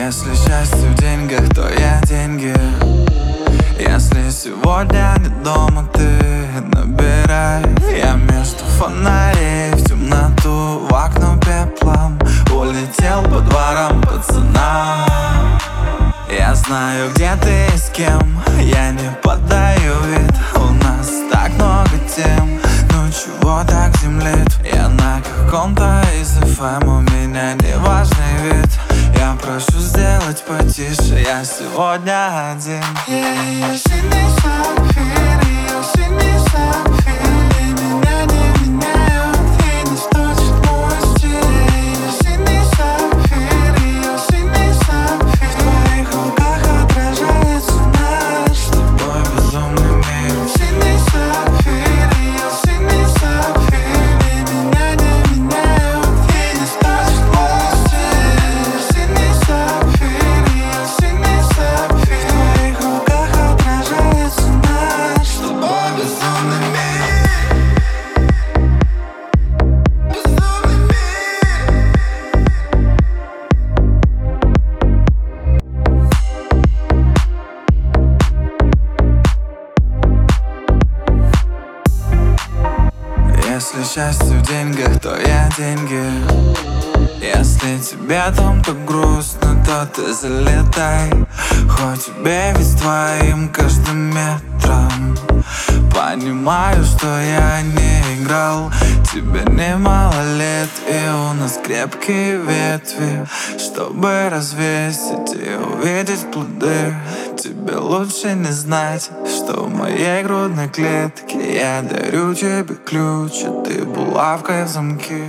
Если счастье в деньгах, то я деньги. Если сегодня нет дома, ты набирай. Я между фонарей в темноту, в окно пеплом улетел по дворам пацанам. Я знаю, где ты и с кем, я не подаю вид. У нас так много тем, ну чего так землит? Я на каком-то из FM, у меня неважный вид. Я прошу сделать потише, я сегодня один. Я синий сапфир, я синий сапфир. И меня не меняют, и не сточит мой стиль. Я синий сапфир, я синий сапфир. В твоих руках отражается наш с тобой безумный мир. Синий сапфир, я синий сапфир. И меня не меняют, и не сточит мой стиль. Я синий сапфир, я синий сапфир. В твоих руках отражается наш с тобой безумный мир. Безумный мир. Если счастье в деньгах, то я деньги. Если тебе там так грустно, то ты залетай. Хоть тебе ведь твоим каждым метром. Понимаю, что я не играл. Тебе немало лет, и у нас крепкие ветви. Чтобы развесить и увидеть плоды, тебе лучше не знать, что в моей грудной клетке я дарю тебе ключ, а ты булавкой в замке.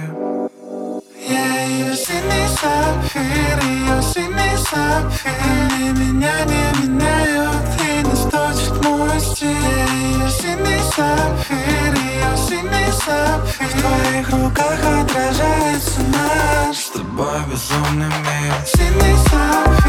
Я синий сапфир, я синий сапфир. И меня не меняют, и не сточит мой стиль. Я синий сапфир, я синий сапфир. В твоих руках отражается наш С тобой безумный мир. синий сапфир.